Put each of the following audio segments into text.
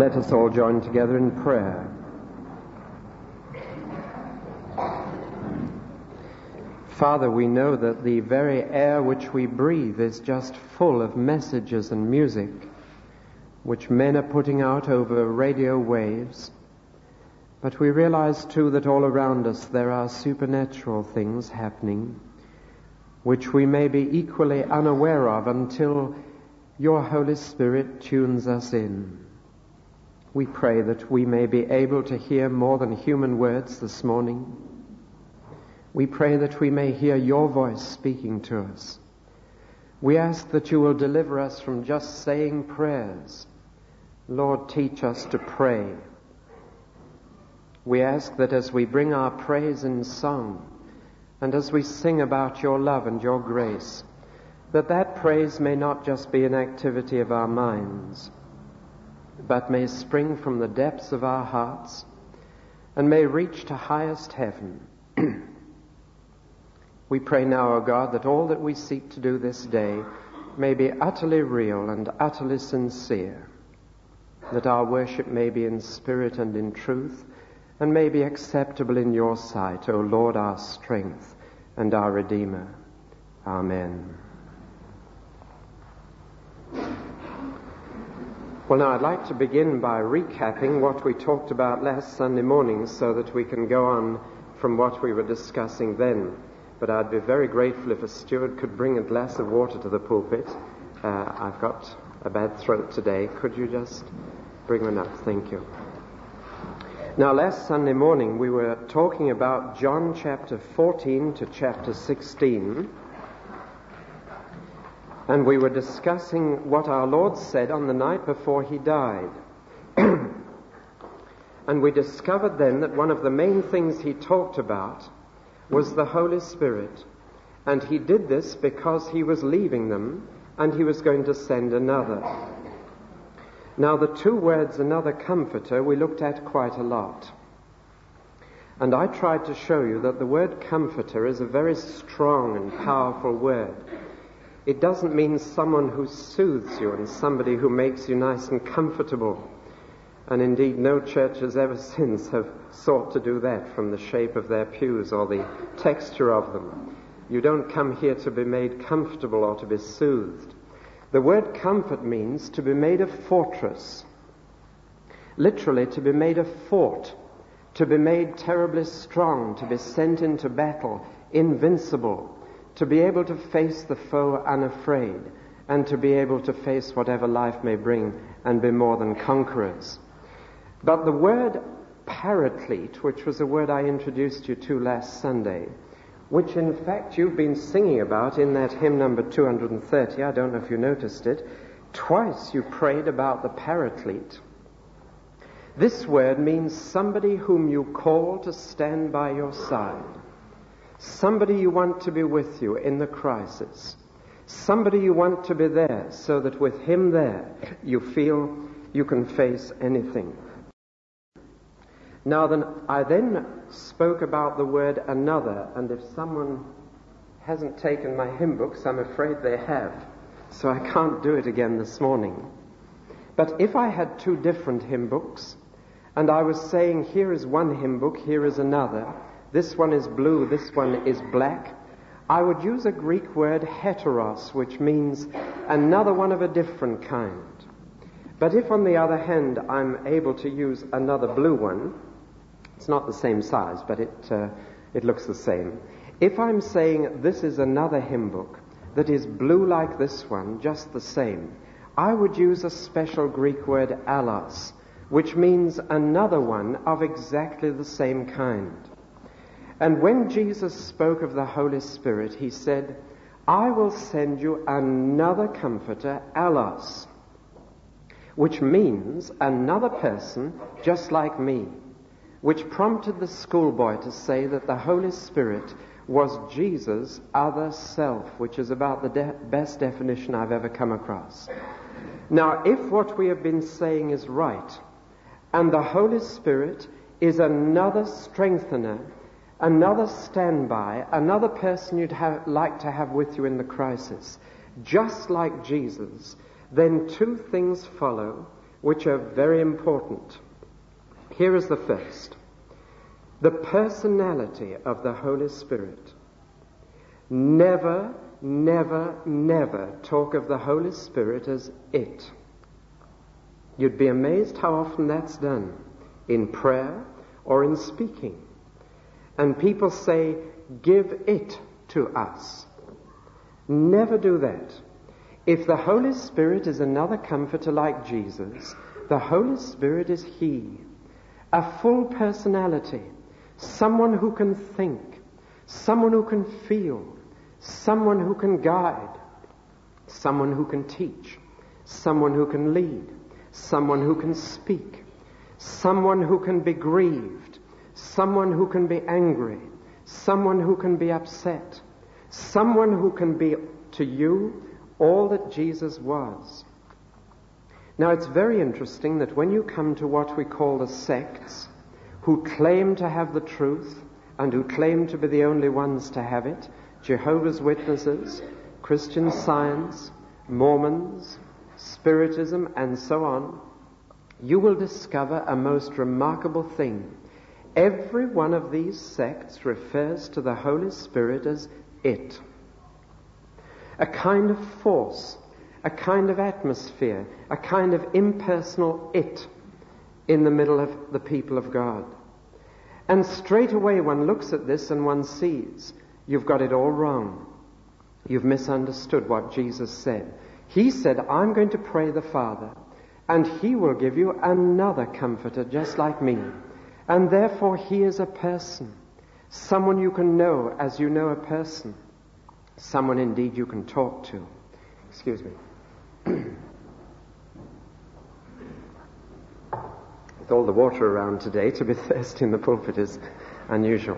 Let us all join together in prayer. Father, we know that the very air which we breathe is just full of messages and music, which men are putting out over radio waves. But we realize too that all around us there are supernatural things happening, which we may be equally unaware of until your Holy Spirit tunes us in. We pray that we may be able to hear more than human words this morning. We pray that we may hear your voice speaking to us. We ask that you will deliver us from just saying prayers. Lord, teach us to pray. We ask that as we bring our praise in song, and as we sing about your love and your grace, that praise may not just be an activity of our minds, but may spring from the depths of our hearts and may reach to highest heaven. We pray now, O God, that all that we seek to do this day may be utterly real and utterly sincere, that our worship may be in spirit and in truth, and may be acceptable in your sight, O Lord, our strength and our Redeemer. Amen. Well, now I'd like to begin by recapping what we talked about last Sunday morning so that we can go on from what we were discussing then. But I'd be very grateful if a steward could bring a glass of water to the pulpit. I've got a bad throat today. Could you just bring one up? Thank you. Now, last Sunday morning we were talking about John chapter 14 to chapter 16. And we were discussing what our Lord said on the night before he died. And we discovered then that one of the main things he talked about was the Holy Spirit. And he did this because he was leaving them and he was going to send another. Now, the two words, another comforter, we looked at quite a lot. And I tried to show you that the word comforter is a very strong and powerful word. It doesn't mean someone who soothes you and somebody who makes you nice and comfortable. And indeed, no churches ever since have sought to do that from the shape of their pews or the texture of them. You don't come here to be made comfortable or to be soothed. The word comfort means to be made a fortress. Literally, to be made a fort. To be made terribly strong. To be sent into battle, invincible. To be able to face the foe unafraid, and to be able to face whatever life may bring and be more than conquerors. But the word paraclete, which was a word I introduced you to last Sunday, which in fact you've been singing about in that hymn number 230, I don't know if you noticed it, twice you prayed about the paraclete. This word means somebody whom you call to stand by your side. Somebody you want to be with you in the crisis. Somebody you want to be there so that with him there you feel you can face anything. Now then, I then spoke about the word another, and if someone hasn't taken my hymn books, I'm afraid they have, so I can't do it again this morning. But if I had two different hymn books, and I was saying here is one hymn book, here is another, this one is blue, this one is black, I would use a Greek word heteros, which means another one of a different kind. But if on the other hand I'm able to use another blue one, it's not the same size, but it looks the same. If I'm saying this is another hymn book that is blue like this one, just the same, I would use a special Greek word allos, which means another one of exactly the same kind. And when Jesus spoke of the Holy Spirit, he said, I will send you another comforter, allos, which means another person just like me, which prompted the schoolboy to say that the Holy Spirit was Jesus' other self, which is about the best definition I've ever come across. Now, if what we have been saying is right, and the Holy Spirit is another strengthener, another standby, another person you'd like to have with you in the crisis, just like Jesus, then two things follow which are very important. Here is the first. The personality of the Holy Spirit. Never, never, never talk of the Holy Spirit as it. You'd be amazed how often that's done in prayer or in speaking. And people say, give it to us. Never do that. If the Holy Spirit is another comforter like Jesus, the Holy Spirit is He, a full personality, someone who can think, someone who can feel, someone who can guide, someone who can teach, someone who can lead, someone who can speak, someone who can be grieved, someone who can be angry, someone who can be upset, someone who can be to you all that Jesus was. Now it's very interesting that when you come to what we call the sects, who claim to have the truth and who claim to be the only ones to have it, Jehovah's Witnesses, Christian Science, Mormons, Spiritism, and so on, you will discover a most remarkable thing. Every one of these sects refers to the Holy Spirit as it. A kind of force, a kind of atmosphere, a kind of impersonal it in the middle of the people of God. And straight away one looks at this and one sees, you've got it all wrong. You've misunderstood what Jesus said. He said, I'm going to pray the Father, and He will give you another comforter just like me. And therefore He is a person, someone you can know as you know a person, someone indeed you can talk to. Excuse me. With all the water around today, to be thirsty in the pulpit is unusual.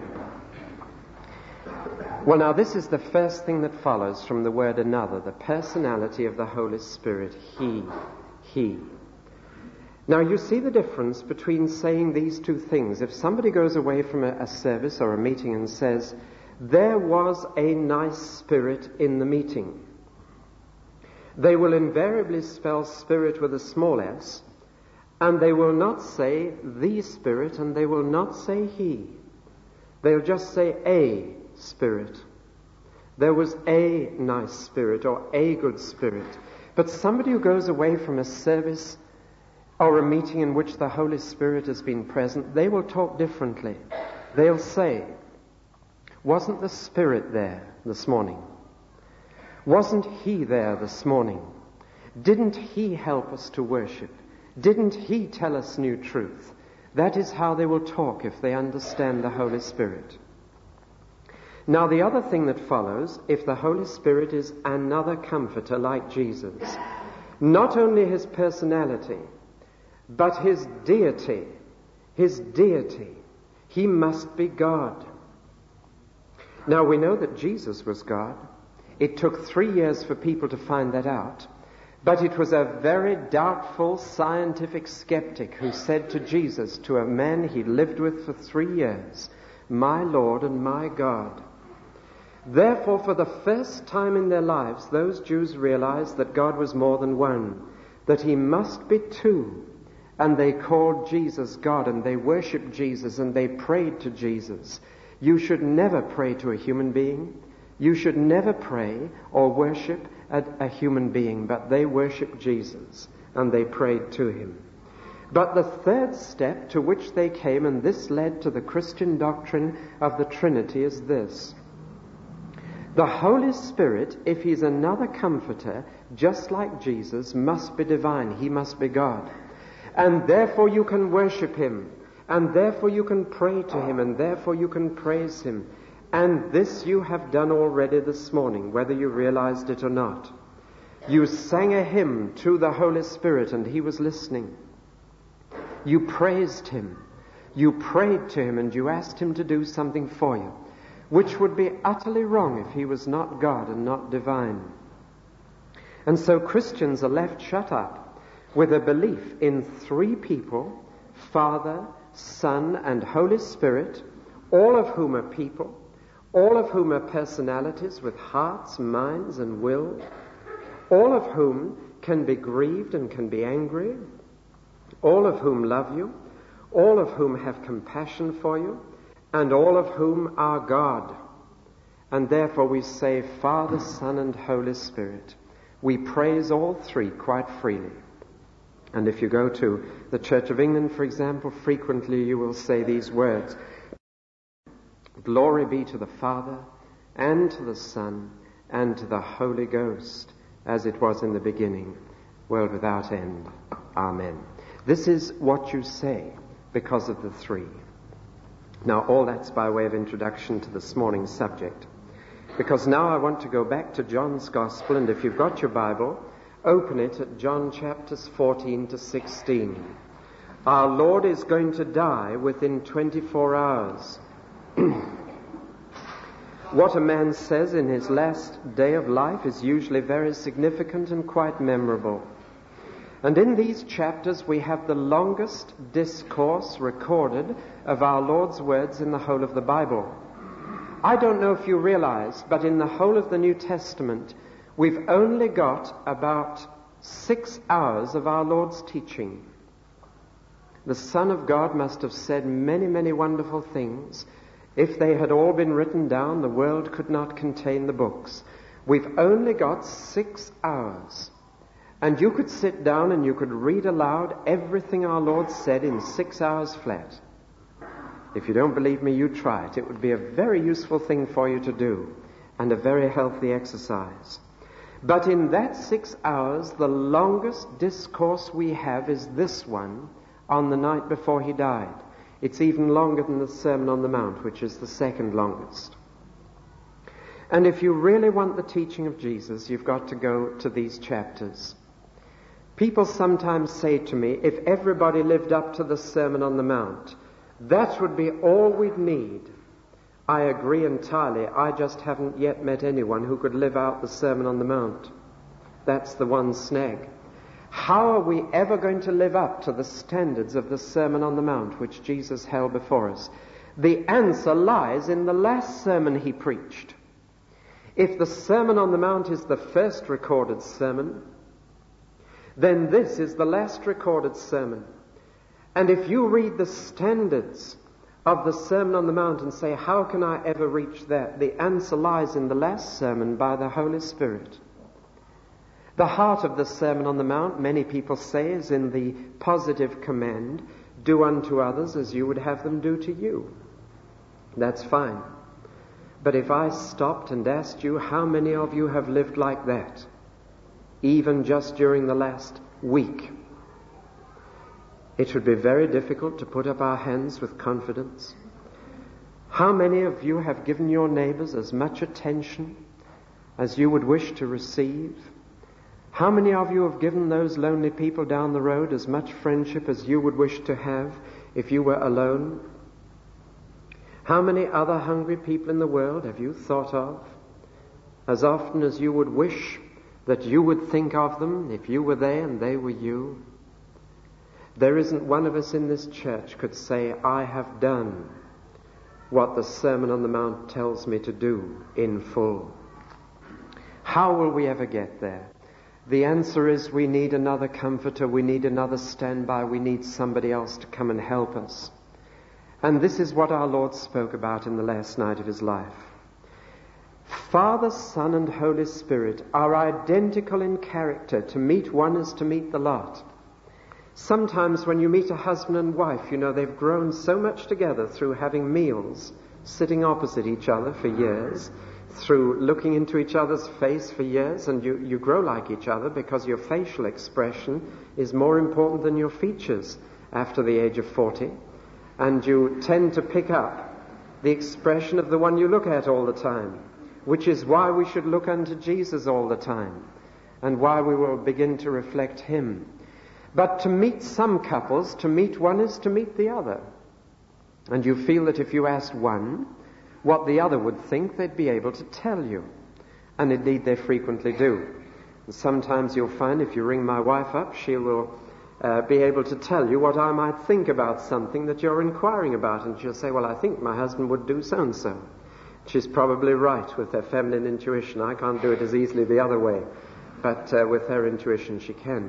Well, now this is the first thing that follows from the word another, the personality of the Holy Spirit, He. Now you see the difference between saying these two things. If somebody goes away from a service or a meeting and says, there was a nice spirit in the meeting, they will invariably spell spirit with a small s, and they will not say the Spirit, and they will not say He. They'll just say a Spirit. There was a nice spirit or a good spirit. But somebody who goes away from a service or a meeting in which the Holy Spirit has been present, they will talk differently. They'll say, wasn't the Spirit there this morning? Wasn't He there this morning? Didn't He help us to worship? Didn't He tell us new truth? That is how they will talk if they understand the Holy Spirit. Now the other thing that follows, if the Holy Spirit is another comforter like Jesus, not only His personality, but His deity, He must be God. Now we know that Jesus was God. It took 3 years for people to find that out. But it was a very doubtful scientific skeptic who said to Jesus, to a man he lived with for 3 years, my Lord and my God. Therefore, for the first time in their lives, those Jews realized that God was more than one, that He must be two. And they called Jesus God, and they worshipped Jesus, and they prayed to Jesus. You should never pray to a human being. You should never pray or worship a human being, but they worshipped Jesus, and they prayed to Him. But the third step to which they came, and this led to the Christian doctrine of the Trinity, is this. The Holy Spirit, if He's another comforter, just like Jesus, must be divine. He must be God. And therefore you can worship Him, and therefore you can pray to Him, and therefore you can praise Him. And this you have done already this morning, whether you realized it or not. You sang a hymn to the Holy Spirit, and He was listening. You praised Him. You prayed to Him, and you asked Him to do something for you, which would be utterly wrong if He was not God and not divine. And so Christians are left shut up with a belief in three people, Father, Son, and Holy Spirit, all of whom are people, all of whom are personalities with hearts, minds, and will, all of whom can be grieved and can be angry, all of whom love you, all of whom have compassion for you, and all of whom are God. And therefore we say, Father, Son, and Holy Spirit. We praise all three quite freely. And if you go to the Church of England, for example, frequently you will say these words: Glory be to the Father, and to the Son, and to the Holy Ghost, as it was in the beginning, world without end. Amen. This is what you say because of the three. Now, all that's by way of introduction to this morning's subject. Because now I want to go back to John's Gospel, and if you've got your Bible, open it at John chapters 14 to 16. Our Lord is going to die within 24 hours. What a man says in his last day of life is usually very significant and quite memorable. And in these chapters we have the longest discourse recorded of our Lord's words in the whole of the Bible. I don't know if you realize, but in the whole of the New Testament, we've only got about 6 hours of our Lord's teaching. The Son of God must have said many, many wonderful things. If they had all been written down, the world could not contain the books. We've only got 6 hours. And you could sit down and you could read aloud everything our Lord said in 6 hours flat. If you don't believe me, you try it. It would be a very useful thing for you to do, and a very healthy exercise. But in that 6 hours, the longest discourse we have is this one on the night before he died. It's even longer than the Sermon on the Mount, which is the second longest. And if you really want the teaching of Jesus, you've got to go to these chapters. People sometimes say to me, if everybody lived up to the Sermon on the Mount, that would be all we'd need. I agree entirely. I just haven't yet met anyone who could live out the Sermon on the Mount. That's the one snag. How are we ever going to live up to the standards of the Sermon on the Mount which Jesus held before us? The answer lies in the last sermon he preached. If the Sermon on the Mount is the first recorded sermon, then this is the last recorded sermon. And if you read the standards of the Sermon on the Mount and say, how can I ever reach that? The answer lies in the last sermon by the Holy Spirit. The heart of the Sermon on the Mount, many people say, is in the positive command, do unto others as you would have them do to you. That's fine. But if I stopped and asked you how many of you have lived like that, even just during the last week, it would be very difficult to put up our hands with confidence. How many of you have given your neighbors as much attention as you would wish to receive? How many of you have given those lonely people down the road as much friendship as you would wish to have if you were alone? How many other hungry people in the world have you thought of as often as you would wish that you would think of them if you were they and they were you? There isn't one of us in this church could say, I have done what the Sermon on the Mount tells me to do in full. How will we ever get there? The answer is we need another comforter, we need another standby, we need somebody else to come and help us. And this is what our Lord spoke about in the last night of his life. Father, Son, and Holy Spirit are identical in character. To meet one is to meet the lot. Sometimes when you meet a husband and wife, you know they've grown so much together through having meals, sitting opposite each other for years, through looking into each other's face for years, and you grow like each other because your facial expression is more important than your features after the age of 40. And you tend to pick up the expression of the one you look at all the time, which is why we should look unto Jesus all the time, and why we will begin to reflect him. But to meet some couples, to meet one is to meet the other. And you feel that if you asked one what the other would think, they'd be able to tell you. And indeed they frequently do. And sometimes you'll find if you ring my wife up, she will be able to tell you what I might think about something that you're inquiring about. And she'll say, well, I think my husband would do so-and-so. She's probably right with her feminine intuition. I can't do it as easily the other way. But with her intuition she can.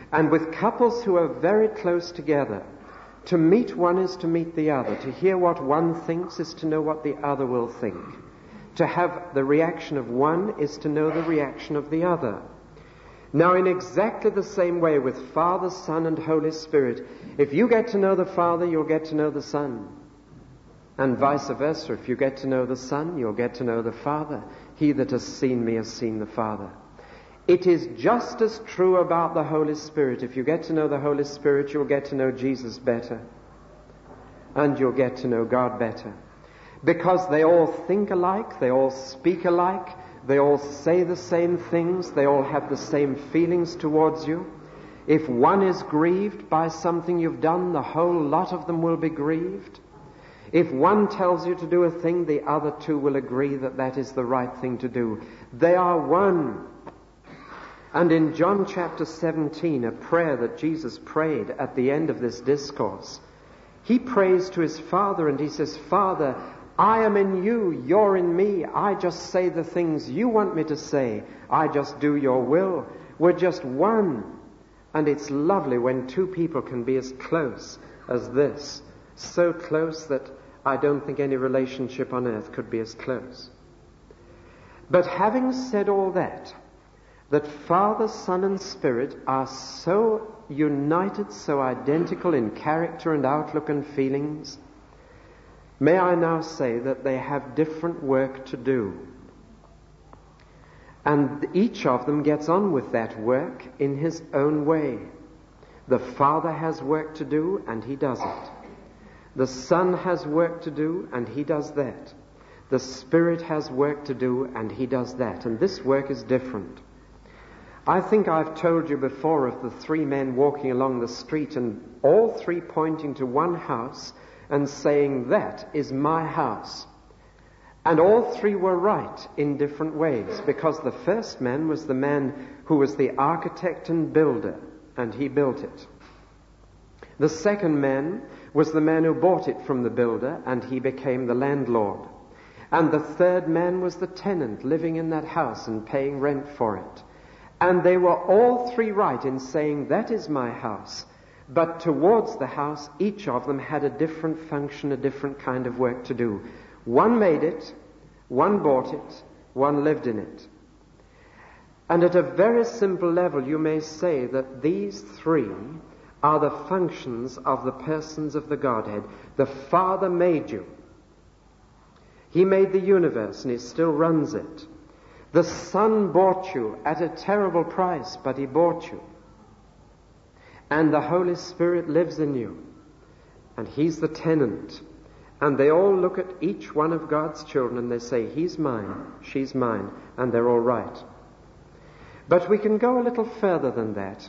And with couples who are very close together, to meet one is to meet the other. To hear what one thinks is to know what the other will think. To have the reaction of one is to know the reaction of the other. Now, in exactly the same way with Father, Son, and Holy Spirit, if you get to know the Father, you'll get to know the Son. And vice versa. If you get to know the Son, you'll get to know the Father. He that has seen me has seen the Father. It is just as true about the Holy Spirit. If you get to know the Holy Spirit, you'll get to know Jesus better. And you'll get to know God better. Because they all think alike, they all speak alike, they all say the same things, they all have the same feelings towards you. If one is grieved by something you've done, the whole lot of them will be grieved. If one tells you to do a thing, the other two will agree that that is the right thing to do. They are one. And in John chapter 17, a prayer that Jesus prayed at the end of this discourse, he prays to his Father and he says, Father, I am in you, you're in me. I just say the things you want me to say. I just do your will. We're just one. And it's lovely when two people can be as close as this. So close that I don't think any relationship on earth could be as close. But having said all that Father, Son, and Spirit are so united, so identical in character and outlook and feelings, may I now say that they have different work to do. And each of them gets on with that work in his own way. The Father has work to do, and he does it. The Son has work to do, and he does that. The Spirit has work to do, and he does that. And this work is different. I think I've told you before of the three men walking along the street, and all three pointing to one house and saying, that is my house. And all three were right in different ways, because the first man was the man who was the architect and builder, and he built it. The second man was the man who bought it from the builder, and he became the landlord. And the third man was the tenant living in that house and paying rent for it. And they were all three right in saying, that is my house. But towards the house, each of them had a different function, a different kind of work to do. One made it, one bought it, one lived in it. And at a very simple level, you may say that these three are the functions of the persons of the Godhead. The Father made you. He made the universe, and he still runs it. The Son bought you at a terrible price, but he bought you. And the Holy Spirit lives in you, and he's the tenant. And they all look at each one of God's children and they say, he's mine, she's mine, and they're all right. But we can go a little further than that.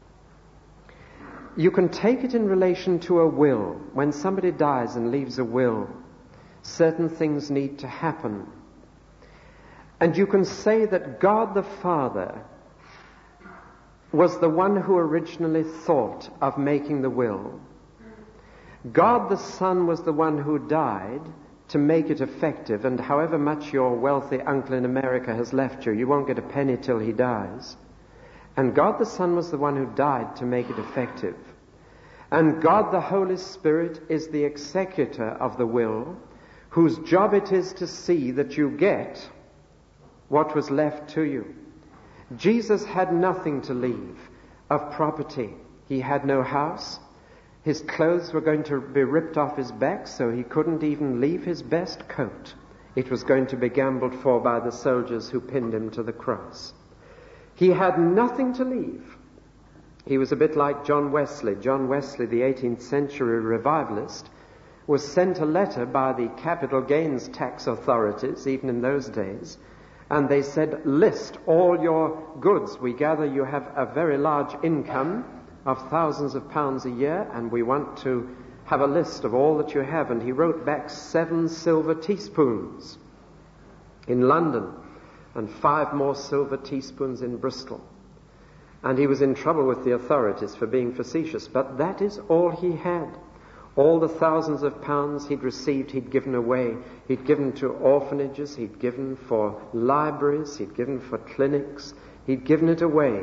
You can take it in relation to a will. When somebody dies and leaves a will, certain things need to happen. And you can say that God the Father was the one who originally thought of making the will. God the Son was the one who died to make it effective, and however much your wealthy uncle in America has left you, you won't get a penny till he dies. And God the Son was the one who died to make it effective. And God the Holy Spirit is the executor of the will, whose job it is to see that you get what was left to you. Jesus had nothing to leave of property. He had no house. His clothes were going to be ripped off his back, so he couldn't even leave his best coat. It was going to be gambled for by the soldiers who pinned him to the cross. He had nothing to leave. He was a bit like John Wesley. John Wesley, the 18th century revivalist, was sent a letter by the capital gains tax authorities, even in those days, and they said, list all your goods. We gather you have a very large income of thousands of pounds a year, and we want to have a list of all that you have. And he wrote back 7 silver teaspoons in London and 5 more silver teaspoons in Bristol. And he was in trouble with the authorities for being facetious, but that is all he had. All the thousands of pounds he'd received, he'd given away. He'd given to orphanages, he'd given for libraries, he'd given for clinics, he'd given it away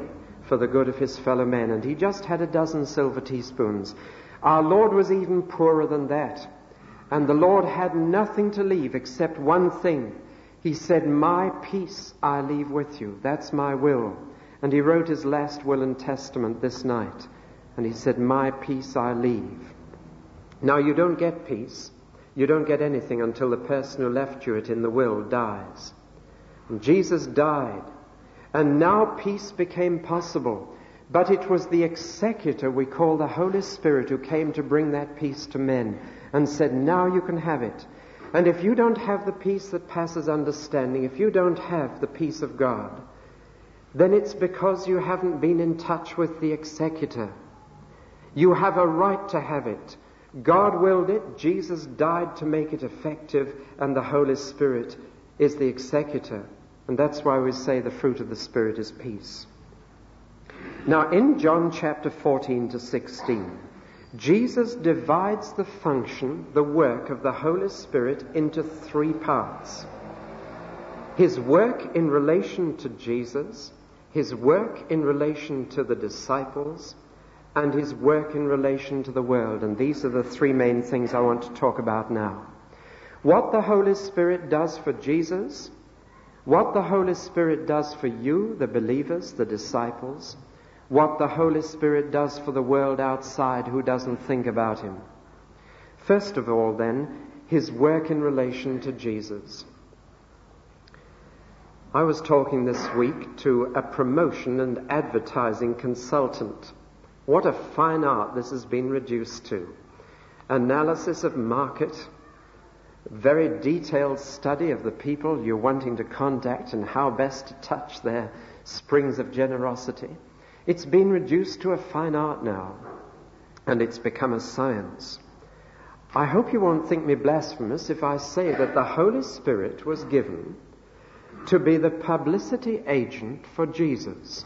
for the good of his fellow men, and he just had a dozen silver teaspoons. Our Lord was even poorer than that, and the Lord had nothing to leave except one thing. He said, "My peace I leave with you. That's my will." And he wrote his last will and testament this night, and he said, "My peace I leave." Now, you don't get peace, you don't get anything until the person who left you it in the will dies. And Jesus died, and now peace became possible. But it was the executor we call the Holy Spirit who came to bring that peace to men and said, "Now you can have it." And if you don't have the peace that passes understanding, if you don't have the peace of God, then it's because you haven't been in touch with the executor. You have a right to have it. God willed it, Jesus died to make it effective, and the Holy Spirit is the executor. And that's why we say the fruit of the Spirit is peace. Now, in John chapter 14 to 16, Jesus divides the function, the work of the Holy Spirit into three parts. His work in relation to Jesus, his work in relation to the disciples, and his work in relation to the world. And these are the three main things I want to talk about now. What the Holy Spirit does for Jesus, what the Holy Spirit does for you, the believers, the disciples, what the Holy Spirit does for the world outside who doesn't think about him. First of all, then, his work in relation to Jesus. I was talking this week to a promotion and advertising consultant. What a fine art this has been reduced to. Analysis of market, very detailed study of the people you're wanting to contact and how best to touch their springs of generosity. It's been reduced to a fine art now, and it's become a science. I hope you won't think me blasphemous if I say that the Holy Spirit was given to be the publicity agent for Jesus,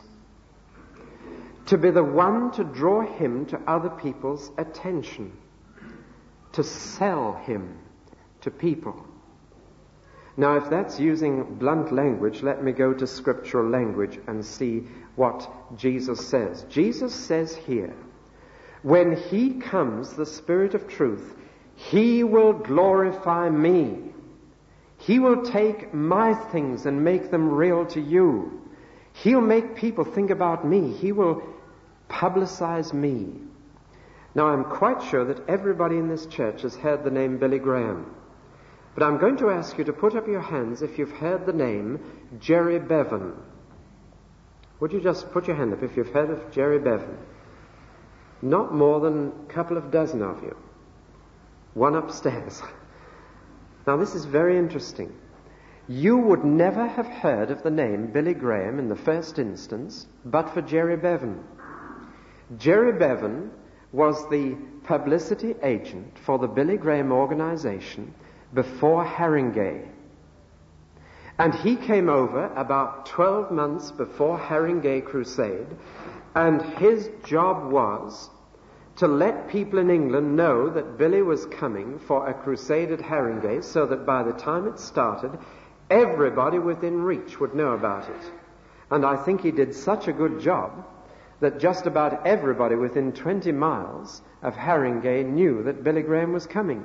to be the one to draw him to other people's attention, to sell him to people. Now, if that's using blunt language, let me go to scriptural language and see what Jesus says. Jesus says here, when he comes, the Spirit of truth, he will glorify me. He will take my things and make them real to you. He'll make people think about me. He will publicize me. Now, I'm quite sure that everybody in this church has heard the name Billy Graham. But I'm going to ask you to put up your hands if you've heard the name Jerry Bevan. Would you just put your hand up if you've heard of Jerry Bevan? Not more than a couple of dozen of you. One upstairs. Now, this is very interesting. You would never have heard of the name Billy Graham in the first instance but for Jerry Bevan. Jerry Bevan was the publicity agent for the Billy Graham organization before Haringey. And he came over about 12 months before Haringey Crusade, and his job was to let people in England know that Billy was coming for a crusade at Haringey, so that by the time it started, everybody within reach would know about it. And I think he did such a good job that just about everybody within 20 miles of Haringey knew that Billy Graham was coming.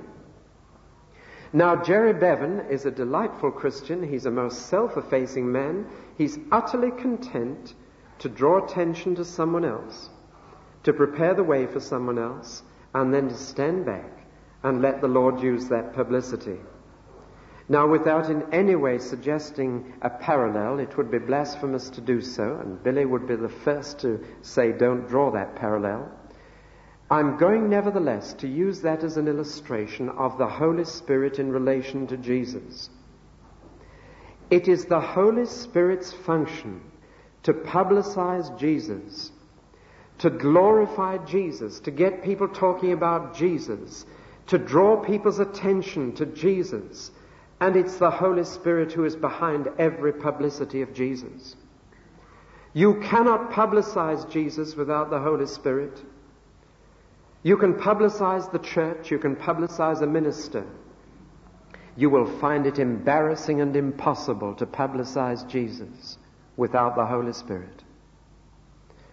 Now, Jerry Bevan is a delightful Christian. He's a most self-effacing man. He's utterly content to draw attention to someone else, to prepare the way for someone else, and then to stand back and let the Lord use that publicity. Now, without in any way suggesting a parallel, it would be blasphemous to do so, and Billy would be the first to say, don't draw that parallel. I'm going, nevertheless, to use that as an illustration of the Holy Spirit in relation to Jesus. It is the Holy Spirit's function to publicize Jesus, to glorify Jesus, to get people talking about Jesus, to draw people's attention to Jesus. And it's the Holy Spirit who is behind every publicity of Jesus. You cannot publicize Jesus without the Holy Spirit. You can publicize the church, you can publicize a minister. You will find it embarrassing and impossible to publicize Jesus without the Holy Spirit.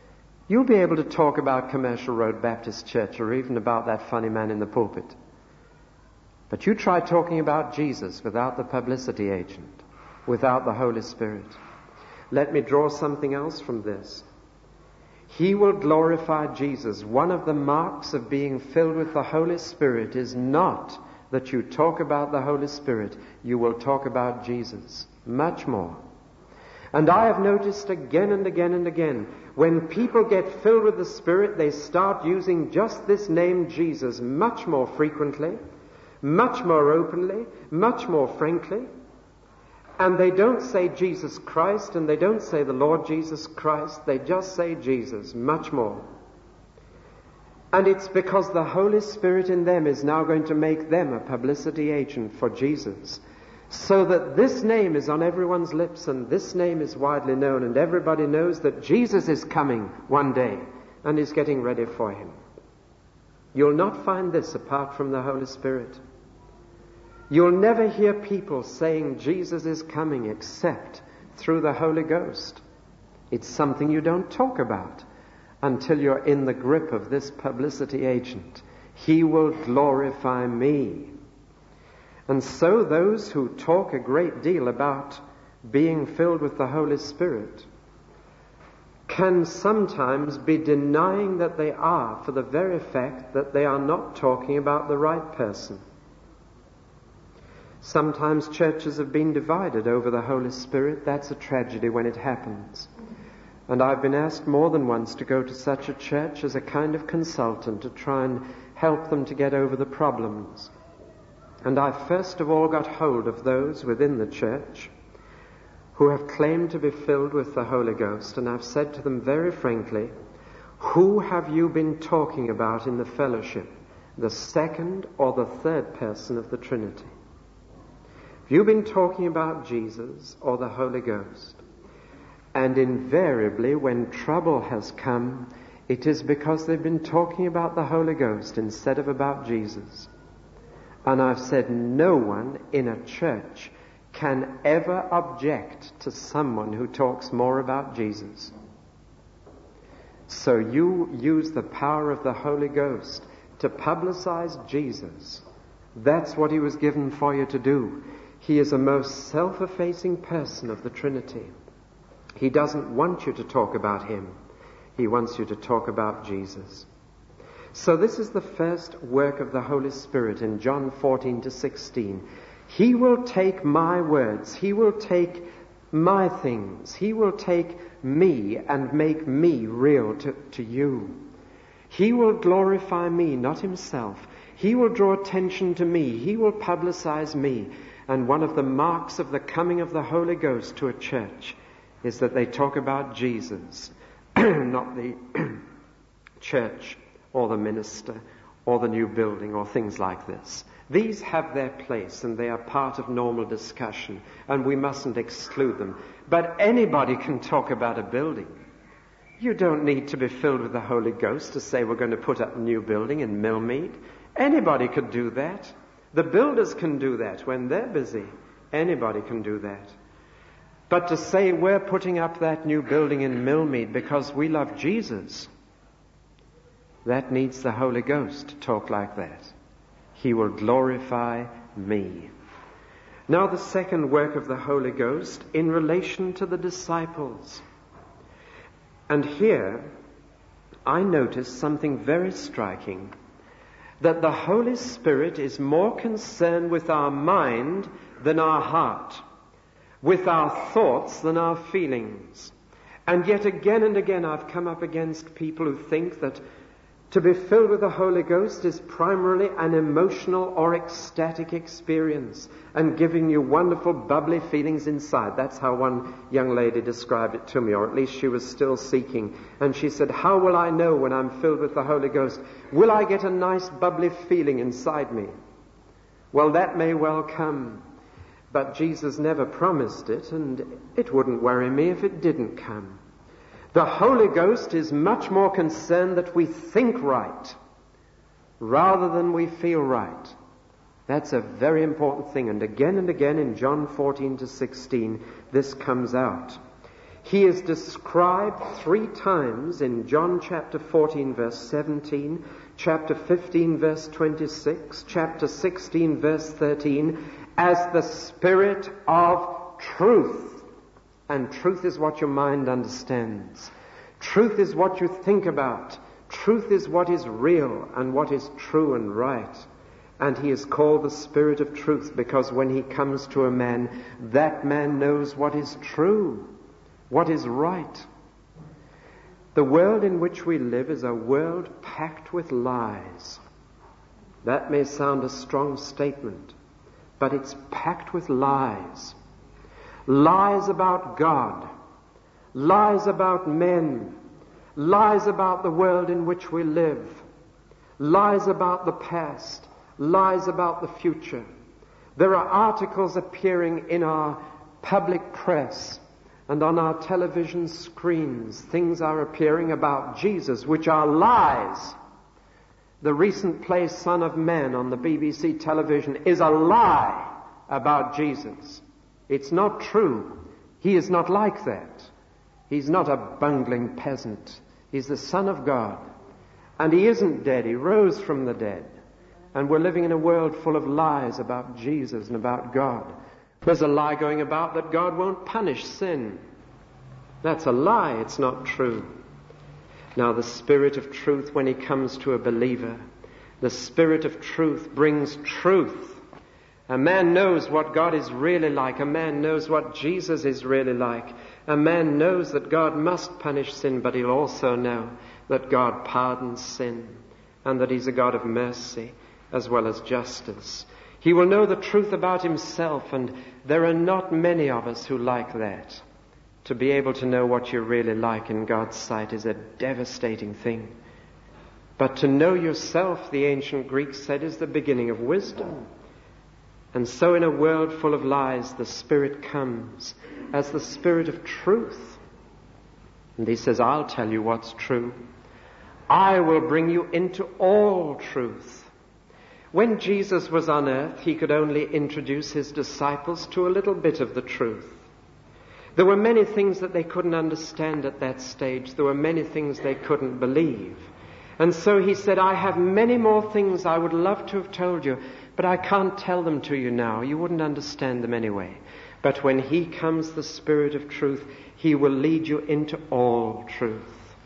You'll be able to talk about Commercial Road Baptist Church or even about that funny man in the pulpit. But you try talking about Jesus without the publicity agent, without the Holy Spirit. Let me draw something else from this. He will glorify Jesus. One of the marks of being filled with the Holy Spirit is not that you talk about the Holy Spirit. You will talk about Jesus much more. And I have noticed again and again and again, when people get filled with the Spirit, they start using just this name Jesus much more frequently, much more openly, much more frankly. And they don't say Jesus Christ, and they don't say the Lord Jesus Christ. They just say Jesus much more. And it's because the Holy Spirit in them is now going to make them a publicity agent for Jesus, so that this name is on everyone's lips and this name is widely known, and everybody knows that Jesus is coming one day and is getting ready for him. You'll not find this apart from the Holy Spirit. You'll never hear people saying Jesus is coming except through the Holy Ghost. It's something you don't talk about until you're in the grip of this publicity agent. He will glorify me. And so those who talk a great deal about being filled with the Holy Spirit can sometimes be denying that they are, for the very fact that they are not talking about the right person. Sometimes churches have been divided over the Holy Spirit. That's a tragedy when it happens. And I've been asked more than once to go to such a church as a kind of consultant to try and help them to get over the problems. And I first of all got hold of those within the church who have claimed to be filled with the Holy Ghost, and I've said to them very frankly, who have you been talking about in the fellowship, the second or the third person of the Trinity? Have you been talking about Jesus or the Holy Ghost? And invariably, when trouble has come, it is because they've been talking about the Holy Ghost instead of about Jesus. And I've said no one in a church can ever object to someone who talks more about Jesus. So you use the power of the Holy Ghost to publicize Jesus. That's what he was given for you to do. He is a most self-effacing person of the Trinity. He doesn't want you to talk about him. He wants you to talk about Jesus. So this is the first work of the Holy Spirit in John 14-16. He will take my words. He will take my things. He will take me and make me real to you. He will glorify me, not himself. He will draw attention to me. He will publicize me. And one of the marks of the coming of the Holy Ghost to a church is that they talk about Jesus, not the church or the minister or the new building or things like this. These have their place and they are part of normal discussion, and we mustn't exclude them. But anybody can talk about a building. You don't need to be filled with the Holy Ghost to say we're going to put up a new building in Millmead. Anybody could do that. The builders can do that when they're busy. Anybody can do that. But to say we're putting up that new building in Millmead because we love Jesus, that needs the Holy Ghost to talk like that. He will glorify me. Now the second work of the Holy Ghost in relation to the disciples. And here I notice something very striking, that the Holy Spirit is more concerned with our mind than our heart, with our thoughts than our feelings. And yet again and again I've come up against people who think that to be filled with the Holy Ghost is primarily an emotional or ecstatic experience and giving you wonderful bubbly feelings inside. That's how one young lady described it to me, or at least she was still seeking. And she said, how will I know when I'm filled with the Holy Ghost? Will I get a nice bubbly feeling inside me? Well, that may well come, but Jesus never promised it, and it wouldn't worry me if it didn't come. The Holy Ghost is much more concerned that we think right rather than we feel right. That's a very important thing. And again in John 14-16, this comes out. He is described 3 times in John chapter 14 verse 17, chapter 15 verse 26, chapter 16 verse 13 as the Spirit of truth. And truth is what your mind understands. Truth is what you think about. Truth is what is real and what is true and right. And he is called the Spirit of truth because when he comes to a man, that man knows what is true, what is right. The world in which we live is a world packed with lies. That may sound a strong statement, but it's packed with lies. Lies about God, lies about men, lies about the world in which we live, lies about the past, lies about the future. There are articles appearing in our public press and on our television screens. Things are appearing about Jesus which are lies. The recent play Son of Man on the BBC television is a lie about Jesus. It's not true. He is not like that. He's not a bungling peasant. He's the Son of God. And he isn't dead. He rose from the dead. And we're living in a world full of lies about Jesus and about God. There's a lie going about that God won't punish sin. That's a lie. It's not true. Now, the Spirit of truth, when he comes to a believer, the Spirit of truth brings truth. A man knows what God is really like. A man knows what Jesus is really like. A man knows that God must punish sin, but he'll also know that God pardons sin and that he's a God of mercy as well as justice. He will know the truth about himself, and there are not many of us who like that. To be able to know what you're really like in God's sight is a devastating thing. But to know yourself, the ancient Greeks said, is the beginning of wisdom. And so in a world full of lies, the Spirit comes as the Spirit of truth. And he says, I'll tell you what's true. I will bring you into all truth. When Jesus was on earth, he could only introduce his disciples to a little bit of the truth. There were many things that they couldn't understand at that stage. There were many things they couldn't believe. And so he said, I have many more things I would love to have told you, but I can't tell them to you now. You wouldn't understand them anyway. But when he comes, the Spirit of truth, he will lead you into all truth.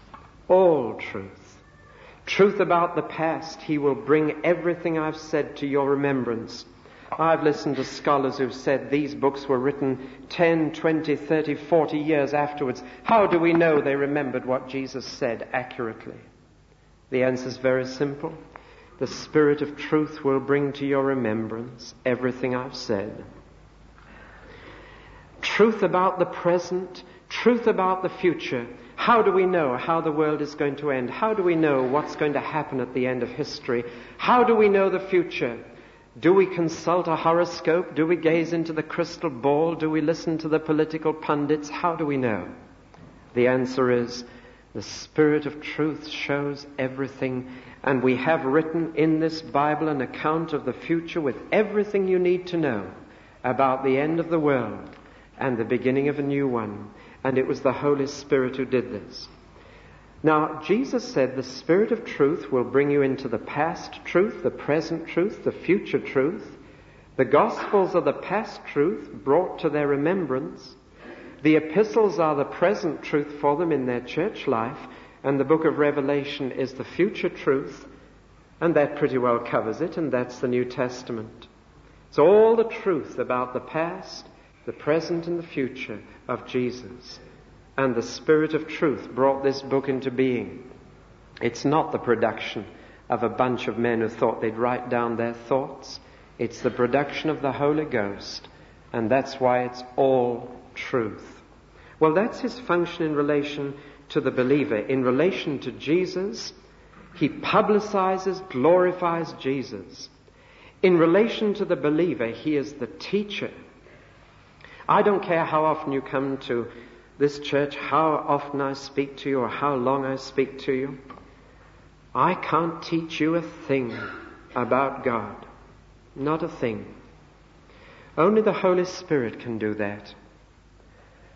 All truth. Truth about the past. He will bring everything I've said to your remembrance. I've listened to scholars who've said these books were written 10, 20, 30, 40 years afterwards. How do we know they remembered what Jesus said accurately? The answer is very simple. The Spirit of truth will bring to your remembrance everything I've said. Truth about the present, truth about the future. How do we know how the world is going to end? How do we know what's going to happen at the end of history? How do we know the future? Do we consult a horoscope? Do we gaze into the crystal ball? Do we listen to the political pundits? How do we know? The answer is, the Spirit of truth shows everything, and we have written in this Bible an account of the future with everything you need to know about the end of the world and the beginning of a new one. And it was the Holy Spirit who did this. Now, Jesus said the Spirit of truth will bring you into the past truth, the present truth, the future truth. The Gospels are the past truth brought to their remembrance. The epistles are the present truth for them in their church life, and the book of Revelation is the future truth, and that pretty well covers it, and that's the New Testament. It's all the truth about the past, the present, and the future of Jesus. And the Spirit of truth brought this book into being. It's not the production of a bunch of men who thought they'd write down their thoughts. It's the production of the Holy Ghost, and that's why it's all truth. Well, that's his function in relation to the believer. In relation to Jesus, he publicizes, glorifies Jesus. In relation to the believer, he is the teacher. I don't care how often you come to this church, how often I speak to you, or how long I speak to you. I can't teach you a thing about God. Not a thing. Only the Holy Spirit can do that.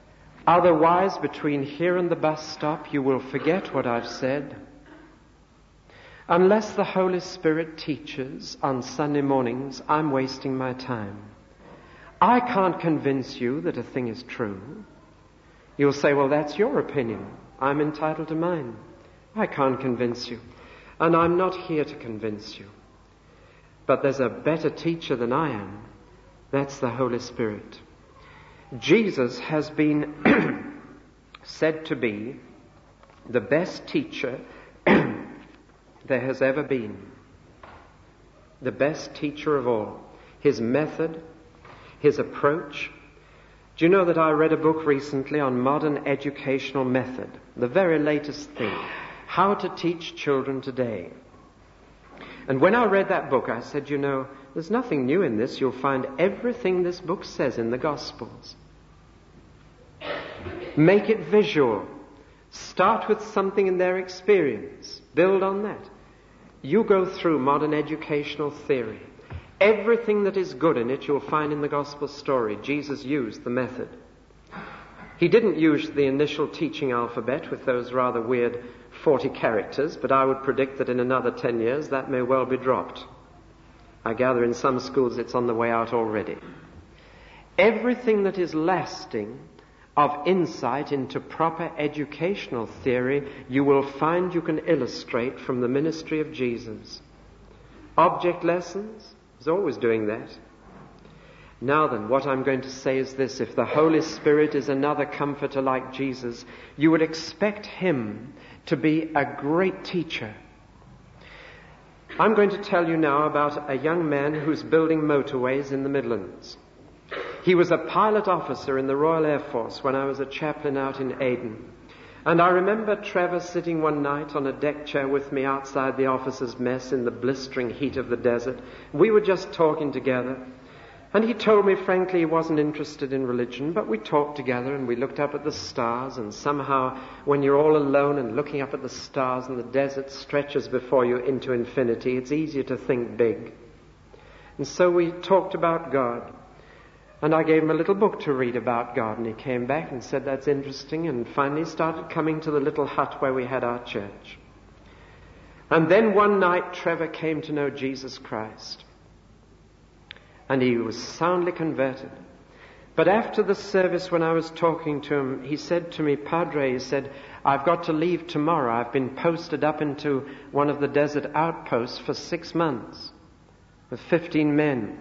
Otherwise, between here and the bus stop, you will forget what I've said. Unless the Holy Spirit teaches on Sunday mornings, I'm wasting my time. I can't convince you that a thing is true. You'll say, well, that's your opinion. I'm entitled to mine. I can't convince you. And I'm not here to convince you. But there's a better teacher than I am. That's the Holy Spirit. Jesus has been said to be the best teacher there has ever been. The best teacher of all. His method, his approach. Do you know that I read a book recently on modern educational method? The very latest thing. How to teach children today. And when I read that book, I said, you know, there's nothing new in this. You'll find everything this book says in the Gospels. Make it visual. Start with something in their experience. Build on that. You go through modern educational theory. Everything that is good in it you'll find in the Gospel story. Jesus used the method. He didn't use the initial teaching alphabet with those rather weird 40 characters, but I would predict that in another 10 years that may well be dropped. I gather in some schools it's on the way out already. Everything that is lasting of insight into proper educational theory you will find you can illustrate from the ministry of Jesus. Object lessons, he's always doing that. Now then, what I'm going to say is this. If the Holy Spirit is another comforter like Jesus, you would expect him to be a great teacher. I'm going to tell you now about a young man who's building motorways in the Midlands. He was a pilot officer in the Royal Air Force when I was a chaplain out in Aden. And I remember Trevor sitting one night on a deck chair with me outside the officers' mess in the blistering heat of the desert. We were just talking together. And he told me, frankly, he wasn't interested in religion, but we talked together and we looked up at the stars, and somehow when you're all alone and looking up at the stars and the desert stretches before you into infinity, it's easier to think big. And so we talked about God. And I gave him a little book to read about God, and he came back and said, that's interesting, and finally started coming to the little hut where we had our church. And then one night, Trevor came to know Jesus Christ. And he was soundly converted. But after the service, when I was talking to him, he said to me, Padre, he said, I've got to leave tomorrow. I've been posted up into one of the desert outposts for 6 months with 15 men.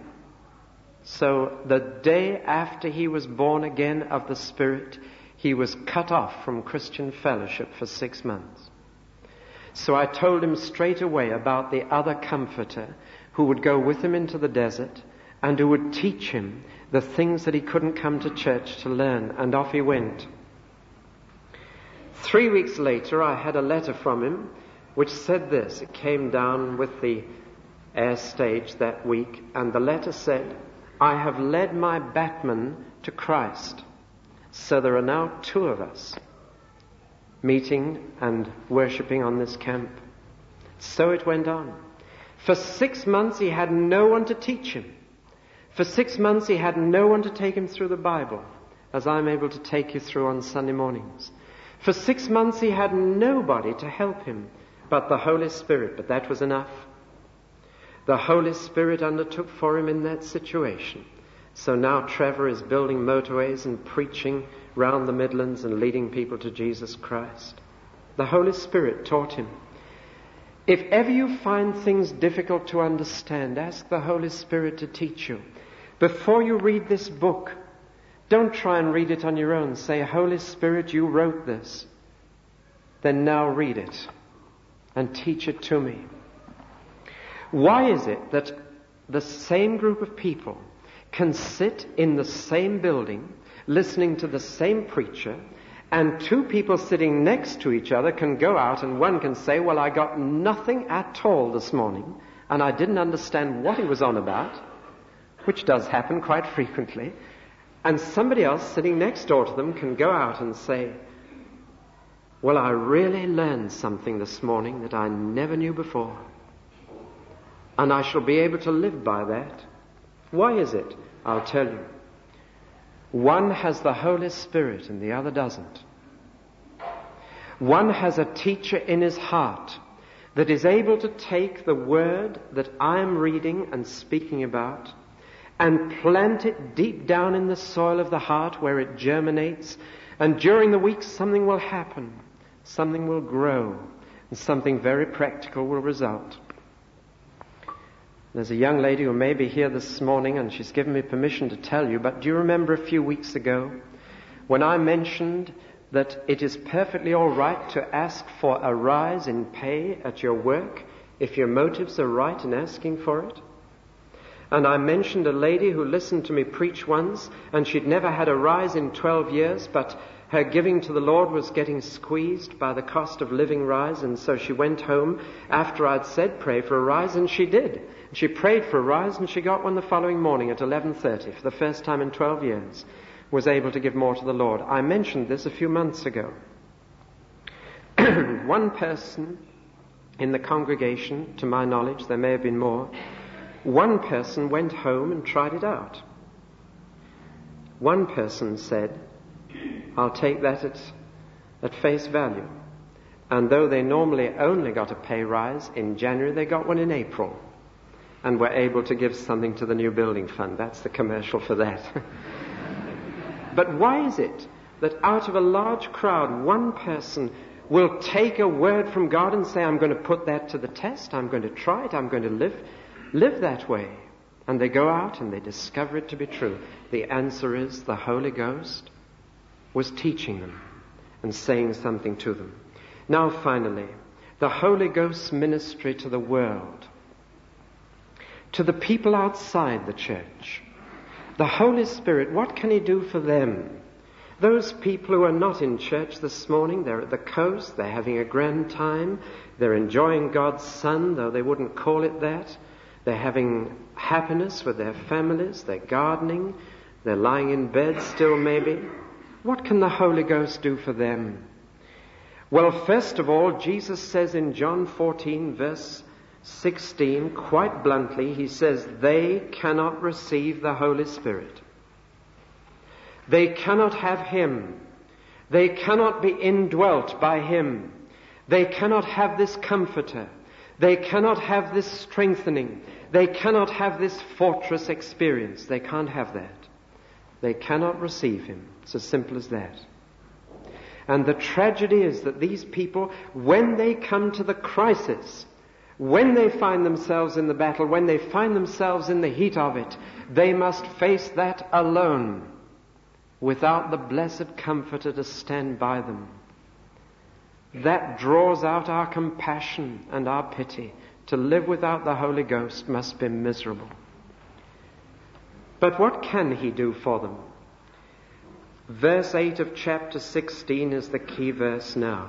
So the day after he was born again of the Spirit, he was cut off from Christian fellowship for 6 months. So I told him straight away about the other comforter who would go with him into the desert and who would teach him the things that he couldn't come to church to learn. And off he went. 3 weeks later, I had a letter from him which said this. It came down with the air stage that week, and the letter said, I have led my batman to Christ. So there are now 2 of us meeting and worshipping on this camp. So it went on. For 6 months he had no one to teach him. For 6 months he had no one to take him through the Bible, as I'm able to take you through on Sunday mornings. For 6 months he had nobody to help him but the Holy Spirit, but that was enough. The Holy Spirit undertook for him in that situation. So now Trevor is building motorways and preaching round the Midlands and leading people to Jesus Christ. The Holy Spirit taught him. If ever you find things difficult to understand, ask the Holy Spirit to teach you. Before you read this book, don't try and read it on your own. Say, Holy Spirit, you wrote this. Then now read it and teach it to me. Why is it that the same group of people can sit in the same building, listening to the same preacher, and 2 people sitting next to each other can go out and one can say, well, I got nothing at all this morning, and I didn't understand what he was on about, which does happen quite frequently, and somebody else sitting next door to them can go out and say, well, I really learned something this morning that I never knew before. And I shall be able to live by that. Why is it? I'll tell you. One has the Holy Spirit and the other doesn't. One has a teacher in his heart that is able to take the word that I am reading and speaking about and plant it deep down in the soil of the heart where it germinates, and during the week something will happen, something will grow, and something very practical will result. There's a young lady who may be here this morning, and she's given me permission to tell you, but do you remember a few weeks ago when I mentioned that it is perfectly all right to ask for a rise in pay at your work if your motives are right in asking for it? And I mentioned a lady who listened to me preach once, and she'd never had a rise in 12 years, but her giving to the Lord was getting squeezed by the cost of living rise, and so she went home after I'd said pray for a rise, and she did. She prayed for a rise, and she got one the following morning at 11:30 for the first time in 12 years. Was able to give more to the Lord. I mentioned this a few months ago. One person in the congregation, to my knowledge, there may have been more, one person went home and tried it out. One person said, I'll take that at face value. And though they normally only got a pay rise in January, they got one in April and were able to give something to the new building fund. That's the commercial for that. But why is it that out of a large crowd, one person will take a word from God and say, I'm going to put that to the test, I'm going to try it, I'm going to live that way. And they go out and they discover it to be true. The answer is the Holy Ghost was teaching them and saying something to them. Now finally, the Holy Ghost's ministry to the world, to the people outside the church. The Holy Spirit, what can He do for them? Those people who are not in church this morning, they're at the coast, they're having a grand time, they're enjoying God's Son, though they wouldn't call it that. They're having happiness with their families, they're gardening, they're lying in bed still maybe. What can the Holy Ghost do for them? Well, first of all, Jesus says in John 14, verse 16, quite bluntly, He says, they cannot receive the Holy Spirit. They cannot have Him. They cannot be indwelt by Him. They cannot have this comforter. They cannot have this strengthening. They cannot have this fortress experience. They can't have that. They cannot receive Him. It's as simple as that. And the tragedy is that these people, when they come to the crisis, when they find themselves in the battle, when they find themselves in the heat of it, they must face that alone, without the blessed Comforter to stand by them. That draws out our compassion and our pity. To live without the Holy Ghost must be miserable. But what can He do for them? Verse 8 of chapter 16 is the key verse now.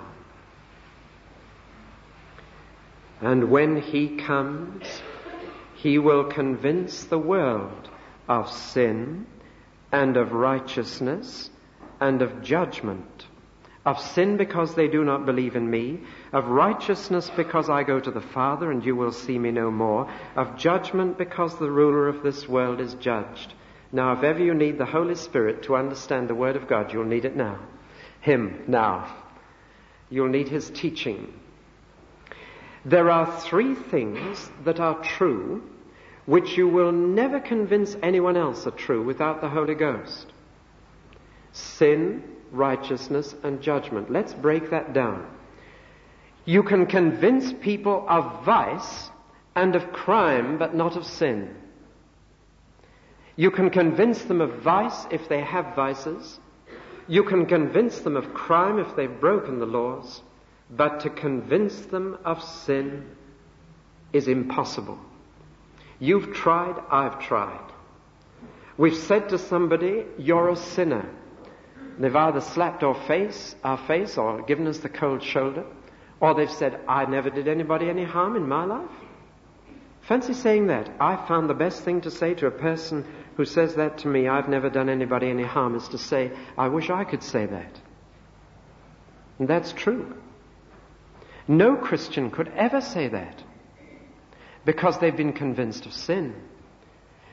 And when He comes, He will convince the world of sin and of righteousness and of judgment. Of sin because they do not believe in me, of righteousness because I go to the Father and you will see me no more, of judgment because the ruler of this world is judged. Now, if ever you need the Holy Spirit to understand the Word of God, you'll need it now. Him now. You'll need His teaching. There are three things that are true which you will never convince anyone else are true without the Holy Ghost. Sin, righteousness, and judgment. Let's break that down. You can convince people of vice and of crime, but not of sin. You can convince them of vice if they have vices. You can convince them of crime if they've broken the laws. But to convince them of sin is impossible. You've tried, I've tried. We've said to somebody, you're a sinner. They've either slapped our face or given us the cold shoulder, or they've said, I never did anybody any harm in my life. Fancy saying that. I found the best thing to say to a person who says that to me, I've never done anybody any harm, is to say, I wish I could say that. And that's true. No Christian could ever say that because they've been convinced of sin.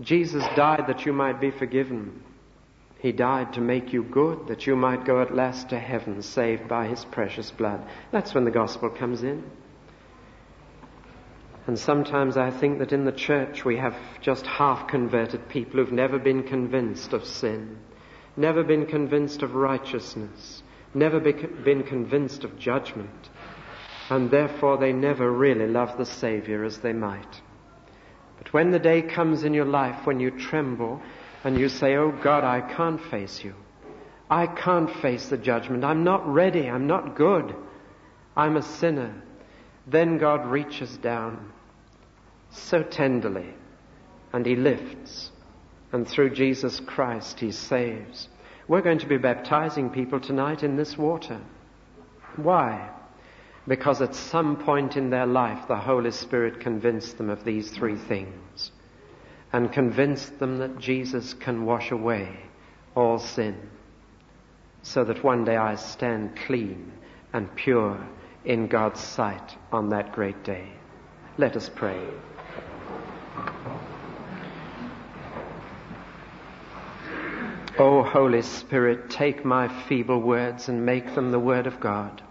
Jesus died that you might be forgiven. He died to make you good, that you might go at last to heaven, saved by his precious blood. That's when the gospel comes in. And sometimes I think that in the church we have just half-converted people who've never been convinced of sin, never been convinced of righteousness, never been convinced of judgment, and therefore they never really love the Savior as they might. But when the day comes in your life when you tremble and you say, "Oh God, I can't face you. I can't face the judgment. I'm not ready. I'm not good. I'm a sinner," then God reaches down so tenderly and he lifts, and through Jesus Christ he saves. We're going to be baptizing people tonight in this water. Why? Because at some point in their life the Holy Spirit convinced them of these three things and convinced them that Jesus can wash away all sin, so that one day I stand clean and pure in God's sight on that great day. Let us pray. O Holy Spirit, take my feeble words and make them the Word of God.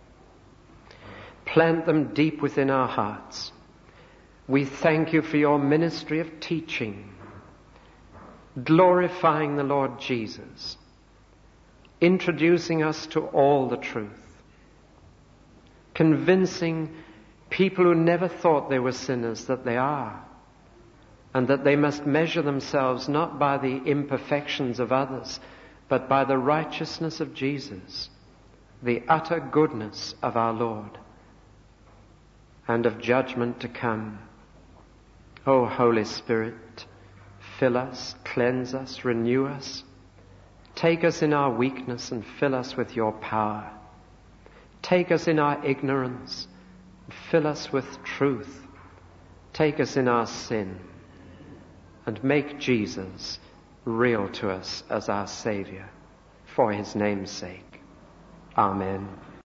Plant them deep within our hearts. We thank you for your ministry of teaching, glorifying the Lord Jesus, introducing us to all the truth, convincing people who never thought they were sinners that they are, and that they must measure themselves not by the imperfections of others, but by the righteousness of Jesus, the utter goodness of our Lord, and of judgment to come. O Holy Spirit, fill us, cleanse us, renew us. Take us in our weakness and fill us with your power. Take us in our ignorance and fill us with truth. Take us in our sin and make Jesus real to us as our Savior, for his name's sake. Amen.